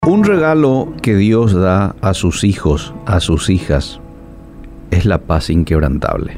Un regalo que Dios da a sus hijos, a sus hijas, es la paz inquebrantable.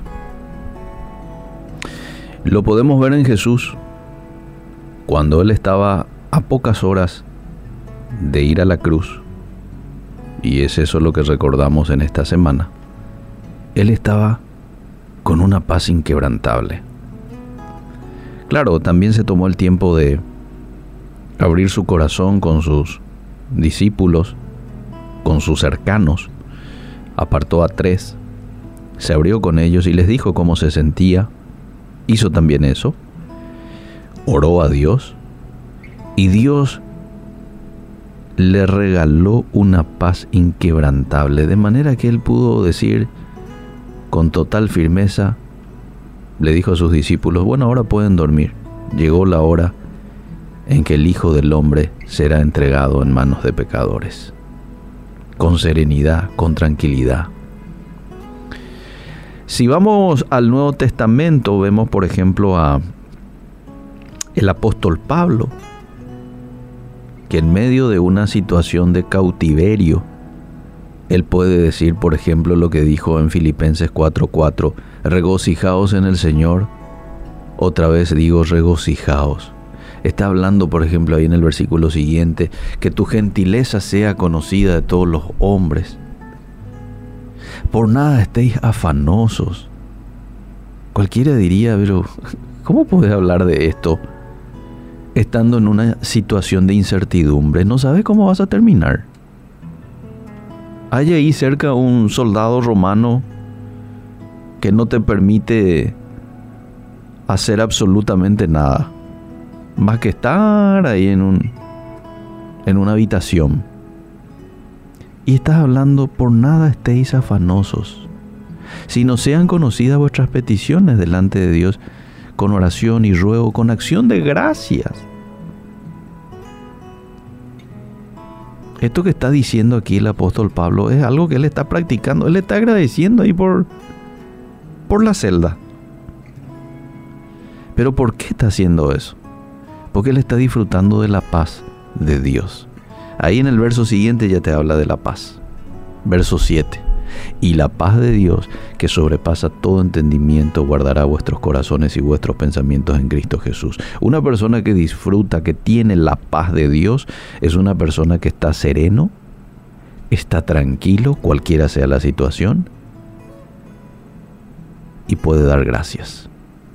Lo podemos ver en Jesús, cuando Él estaba a pocas horas de ir a la cruz, y es eso lo que recordamos en esta semana. Él estaba con una paz inquebrantable. Claro, también se tomó el tiempo de abrir su corazón con sus discípulos, con sus cercanos. Apartó a 3, se abrió con ellos y les dijo cómo se sentía. Hizo también eso, oró a Dios, y Dios le regaló una paz inquebrantable, de manera que él pudo decir con total firmeza, le dijo a sus discípulos: bueno, ahora pueden dormir, llegó la hora en que el Hijo del Hombre será entregado en manos de pecadores. Con serenidad, con tranquilidad. Si vamos al Nuevo Testamento, vemos por ejemplo a el apóstol Pablo, que en medio de una situación de cautiverio, él puede decir, por ejemplo, lo que dijo en Filipenses 4:4, regocijaos en el Señor. Otra vez digo, regocijaos. Está hablando, por ejemplo, ahí en el versículo siguiente, que tu gentileza sea conocida de todos los hombres. Por nada estéis afanosos. Cualquiera diría, pero ¿cómo puedes hablar de esto estando en una situación de incertidumbre? No sabes cómo vas a terminar. Hay ahí cerca un soldado romano que no te permite hacer absolutamente nada, más que estar ahí en una habitación. Y estás hablando, por nada estéis afanosos, sino sean conocidas vuestras peticiones delante de Dios con oración y ruego, con acción de gracias. Esto que está diciendo aquí el apóstol Pablo es algo que él está practicando. Él está agradeciendo ahí por la celda. ¿Pero por qué está haciendo eso? Porque él está disfrutando de la paz de Dios. Ahí en el verso siguiente ya te habla de la paz. Verso 7. Y la paz de Dios, que sobrepasa todo entendimiento, guardará vuestros corazones y vuestros pensamientos en Cristo Jesús. Una persona que disfruta, que tiene la paz de Dios, es una persona que está sereno, está tranquilo, cualquiera sea la situación, y puede dar gracias.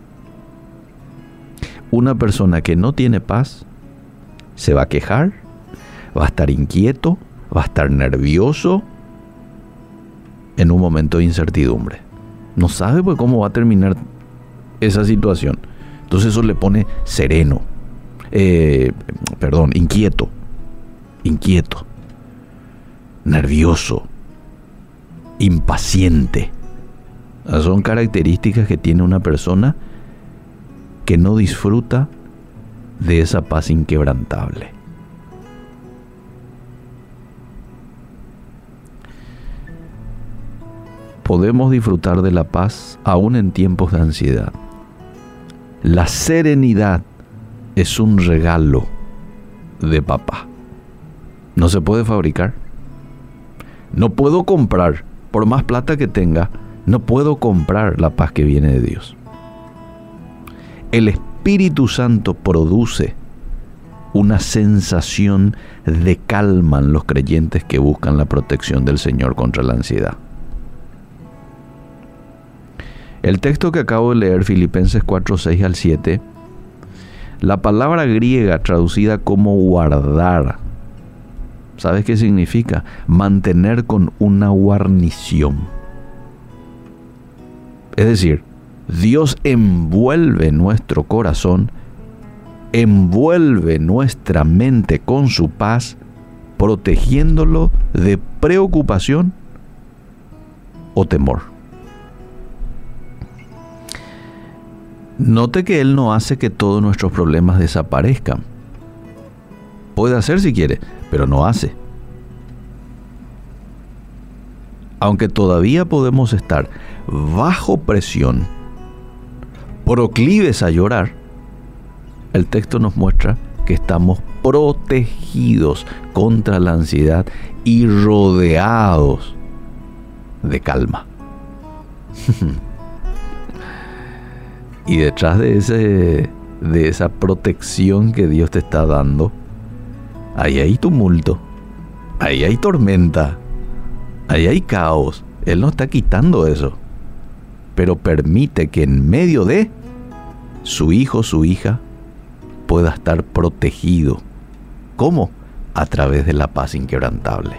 Una persona que no tiene paz se va a quejar, va a estar inquieto, va a estar nervioso en un momento de incertidumbre. No sabe pues cómo va a terminar esa situación. Entonces eso le pone sereno. Inquieto, nervioso, impaciente. Son características que tiene una persona que no disfruta de esa paz inquebrantable. Podemos disfrutar de la paz aún en tiempos de ansiedad. La serenidad es un regalo de papá. No se puede fabricar. No puedo comprar, por más plata que tenga, no puedo comprar la paz que viene de Dios. El Espíritu Santo produce una sensación de calma en los creyentes que buscan la protección del Señor contra la ansiedad. El texto que acabo de leer, Filipenses 4:6 al 7, la palabra griega traducida como guardar, ¿sabes qué significa? Mantener con una guarnición. Es decir, Dios envuelve nuestro corazón, envuelve nuestra mente con su paz, protegiéndolo de preocupación o temor. Note que Él no hace que todos nuestros problemas desaparezcan. Puede hacer si quiere, pero no hace. Aunque todavía podemos estar bajo presión, proclives a llorar, el texto nos muestra que estamos protegidos contra la ansiedad y rodeados de calma. Y detrás de esa protección que Dios te está dando, ahí hay tumulto, ahí hay tormenta, ahí hay caos. Él no está quitando eso, pero permite que en medio de su hijo, su hija, pueda estar protegido. ¿Cómo? A través de la paz inquebrantable.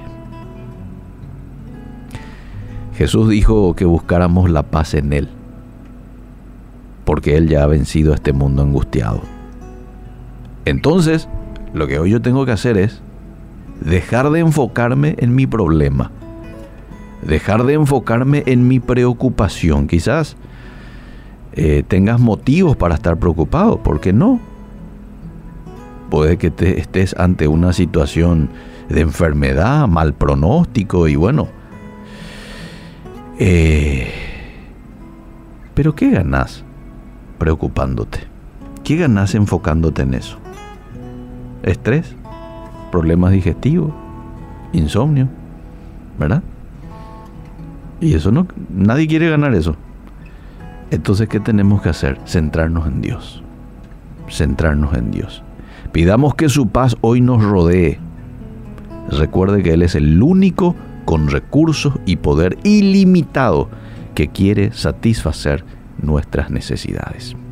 Jesús dijo que buscáramos la paz en Él, porque Él ya ha vencido a este mundo angustiado. Entonces, lo que hoy yo tengo que hacer es dejar de enfocarme en mi problema, dejar de enfocarme en mi preocupación. Quizás tengas motivos para estar preocupado, ¿por qué no? Puede que estés ante una situación de enfermedad, mal pronóstico y bueno. Pero ¿qué ganas preocupándote? ¿Qué ganas enfocándote en eso? Estrés, problemas digestivos, insomnio, ¿verdad? Y eso no, nadie quiere ganar eso. Entonces, ¿qué tenemos que hacer? Centrarnos en Dios. Centrarnos en Dios. Pidamos que su paz hoy nos rodee. Recuerde que Él es el único con recursos y poder ilimitado que quiere satisfacer nuestras necesidades.